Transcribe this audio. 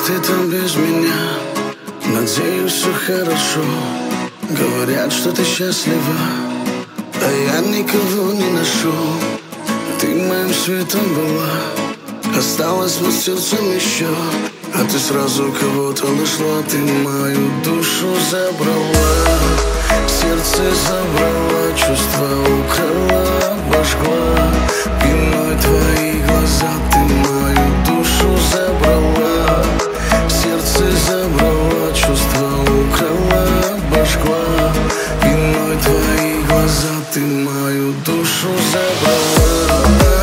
ты там без меня? Надеюсь, все хорошо. Говорят, что ты счастлива, а я никого не нашел. Ты моим светом была, осталась вот сердцем еще. А ты сразу кого-то нашла, ты мою душу забрала. Сердце забрала, чувства украла, обожгла. Виной твои глаза, ты мою душу забрала. Сердце забрала, чувства украла, обожгла. Виной твои глаза, ты мою душу забрала.